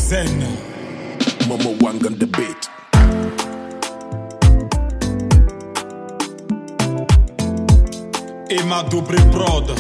Zen Momo Wang on the beat. Et ma double prod.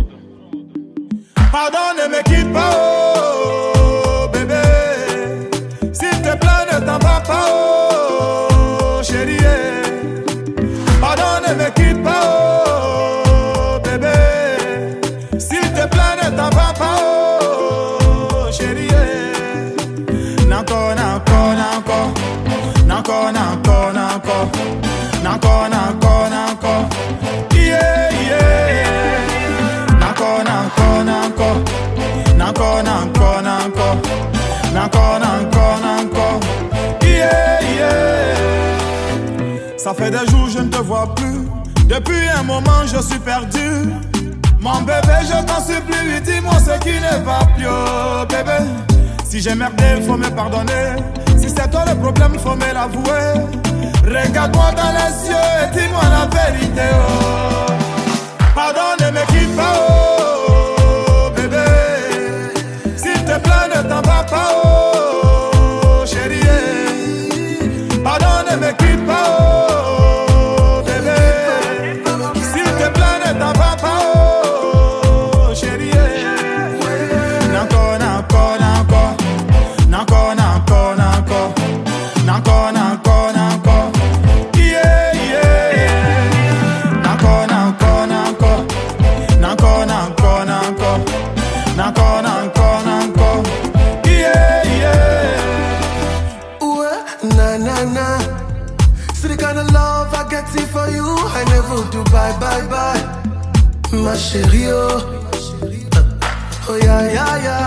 Pardon, ne me quitte pas, oh bébé. S'il te plaît, ne t'en va pas, oh chérie. Pardon, ne me quitte pas, oh bébé. S'il te plaît, ne t'en va pas, oh chérie. N'encore, n'encore, n'encore. N'encore, n'encore, n'encore. N'encore, n'encore, n'encore. Yeah, yeah. N'encore, n'encore, n'encore. N'encore, n'encore, n'encore. N'encore, n'encore, n'encore. Yeah, yeah. Ça fait des jours je ne te vois plus. Depuis un moment je suis perdu. Mon bébé, je t'en supplie, dis-moi ce qui ne va plus, oh bébé. Si j'ai merdé, faut me pardonner. Si c'est toi le problème, faut me l'avouer. Regarde-moi dans les yeux et dis-moi la vérité, oh. Pardon, ne me quitte pas, oh bébé. S'il te plaît, ne t'en va pas, oh chérie. Pardon, ne me quitte pas, oh bébé. S'il te plaît, ne t'en va pas, oh chérie. N'encore, n'encore, n'encore. N'encore, n'encore, n'encore. N'encore, n'encore, n'encore. Yeah, yeah. N'encore, n'encore, n'encore. N'encore, n'encore, n'encore. N'encore, n'encore, n'encore. Yeah, yeah. Ouais, na na na. See the kind of love I get it for you. I never do bye bye bye. Ma chérie, oh. Oh yeah, yeah, yeah.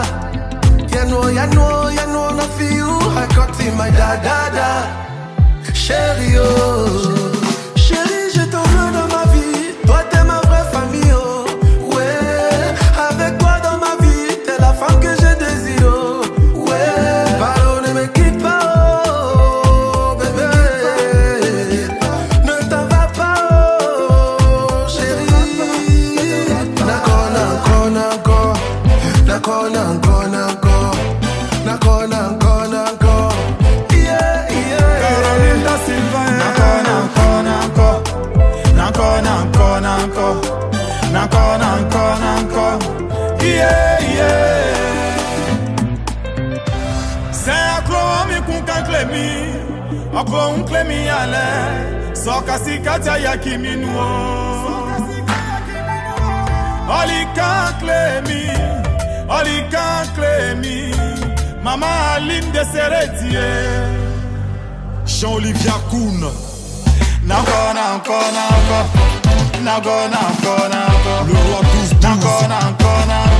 You know, not for you. I got in my da da da. Chérie, oh. Chérie, je t'en veux dans ma vie. Toi, t'es ma vraie famille, oh. Ouais, avec toi dans ma vie, t'es la femme que je désire, oh. Ouais, pardon, ne me quitte pas, oh, bébé. Ne t'en va pas, oh, chérie. N'encore, n'encore, n'encore. N'encore, n'encore, n'encore. N'encore, n'encore, n'encore. Yeah, yeah. Caroline da Silva. N'encore, n'encore, n'encore. N'encore, n'encore, n'encore. N'encore, n'encore, n'encore. Yeah, yeah. C'est un clou, mi kunkan klemi. Encore un klemi ale. Soka si katia yakimi nuo. Olika klemi. Olika klemi. Maman Aline de Seretier. Jean-Olivia Koun. N'encore, n'encore, n'encore. N'encore, n'encore, n'encore. Le roi 12-12. N'encore, n'encore, n'encore.